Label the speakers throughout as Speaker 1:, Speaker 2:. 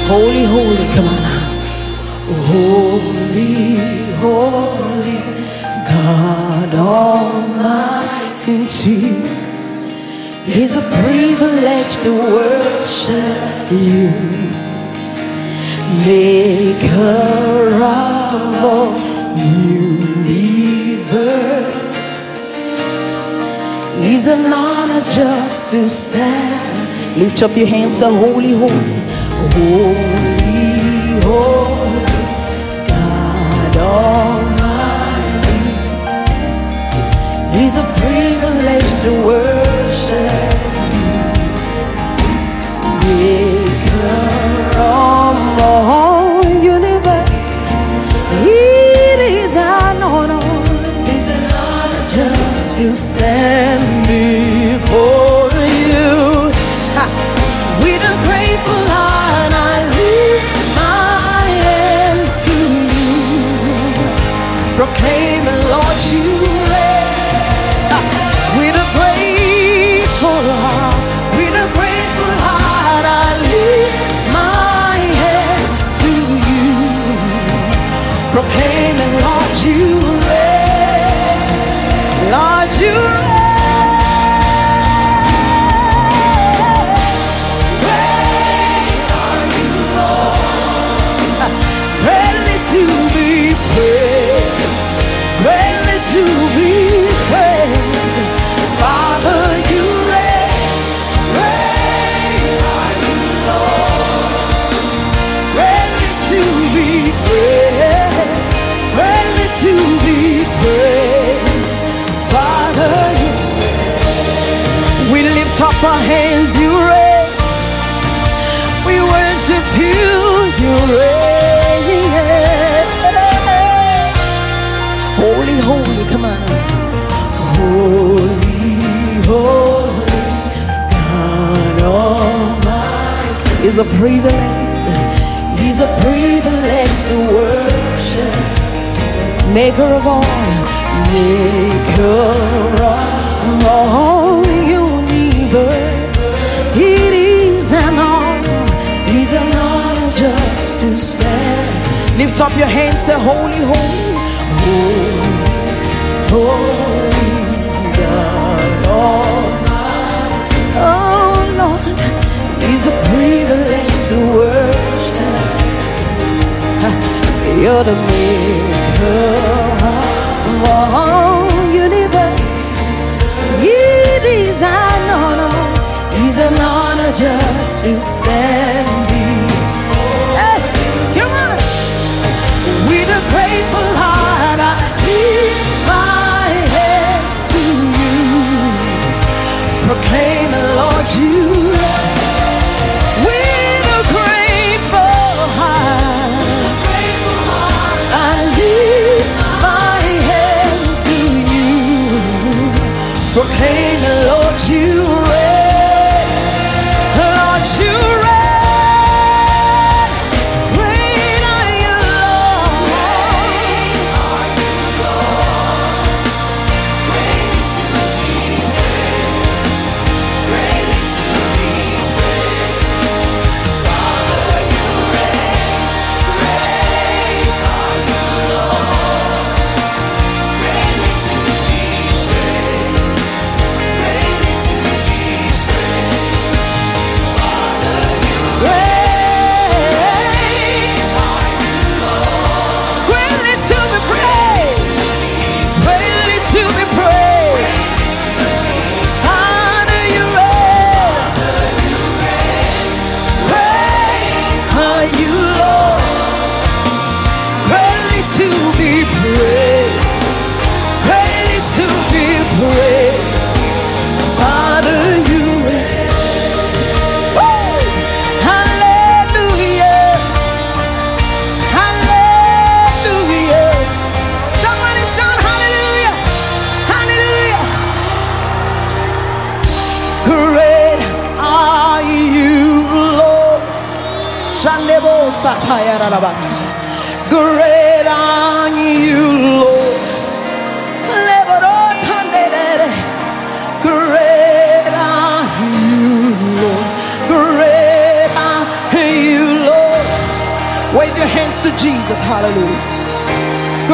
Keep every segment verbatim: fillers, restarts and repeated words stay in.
Speaker 1: Holy, holy, come on now. Holy, holy, God Almighty. It's a privilege to worship you, Maker of all universe. It's an honor just to stand. Lift up your hands, say holy, holy, holy, holy, God Almighty. It's a privilege to worship you, Maker of all universe. It is an honor, it's an honor just to stand before you. Ha. With a grateful heart, I lift my hands to you, proclaiming, Lord, you reign. With a grateful heart, with a grateful heart, I lift my hands to you, proclaiming, Lord, you reign. Lord, you reign. To be praised, greatly to be praised. Father, you reign, great are you, Lord. Greatly to be praised, greatly to be praised. Father, you reign. We lift up our hands, you reign. We worship you, you reign. Holy, holy, come on. Holy, holy, God Almighty. It's a privilege, it's a privilege to worship Maker of all, Maker of all universe. It is an honor, it's an honor just to stand. Lift up your hands, say holy, holy. Holy, holy, God Almighty. Oh Lord, it's a privilege to worship. You're the Maker of all universe. It is an honor, it's an honor just to stand before. Hey, come on, with a grateful heart, I lift my hands to you, proclaim, Lord, you reign. With a grateful heart, I lift my hands to you, proclaim, Lord, you reign. Lord, you reign. Great are you, Lord. Great are you, Lord. Great are you, Lord.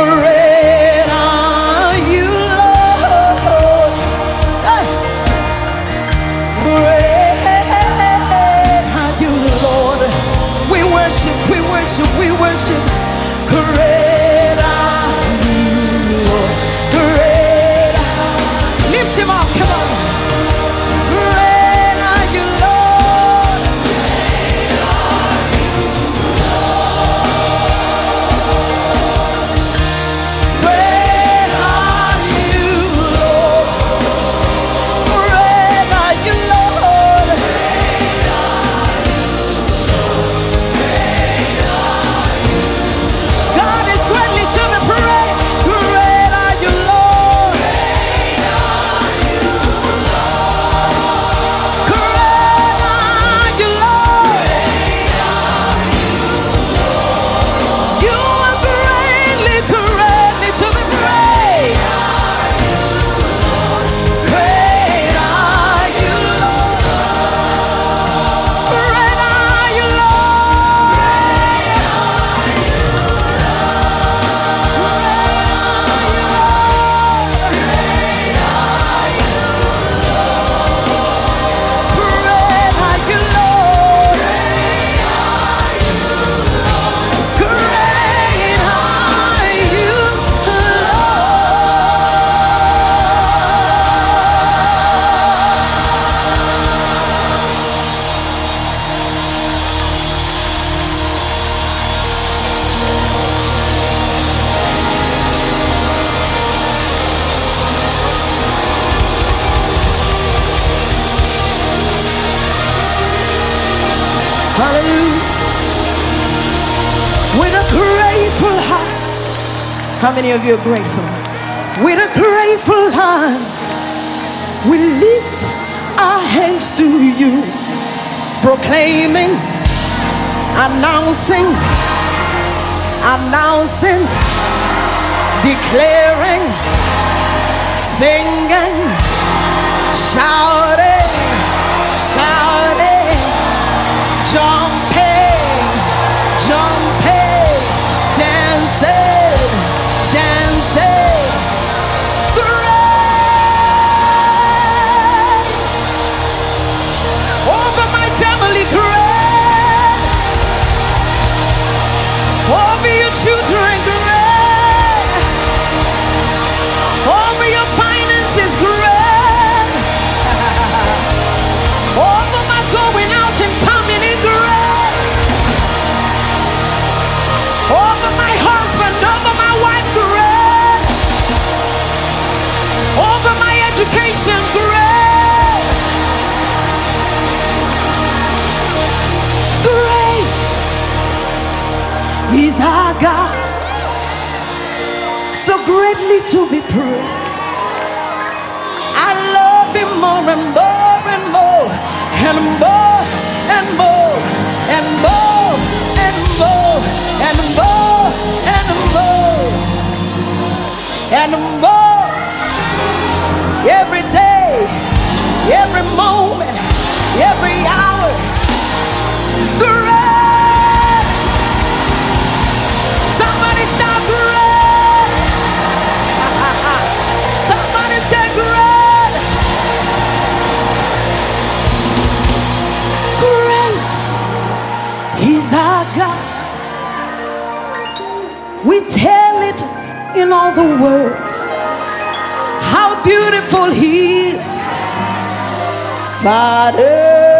Speaker 1: Great are you, Lord. Hey. Great are you, Lord. We worship, we worship, we worship. Great are you, Lord. Great are you. Lift him up, come on. Great are you, Lord. Great are you, Lord. Great are you, Lord. Great are you, Lord. Great are you, Lord. Great are you, Lord. God is greatly to be praised. Great are you, Lord. Great are you, Lord. Great are you, Lord. Great are you, Lord. You are greatly, greatly to be praised. Great are you, Lord. Great are you, Lord. Great are you, Lord. Great are you, Hallelujah. With a grateful heart. How many of you are grateful? With a grateful heart, we lift our hands to you, proclaiming, announcing, announcing, declaring, singing, shouting, shouting, jumping, jumping, dancing, dancing. Great over my family, great over your children, great over your finances, great over my going out and coming in, great over my husband, over my wife, great over my education, great, great is our God, so greatly to be praised. I love him more and more and more and more and more and more and more and more and more and more every day, every moment, every hour. Great! Somebody shout great! Somebody say great! Great is our God. We tell it in all the world how beautiful he is, Father.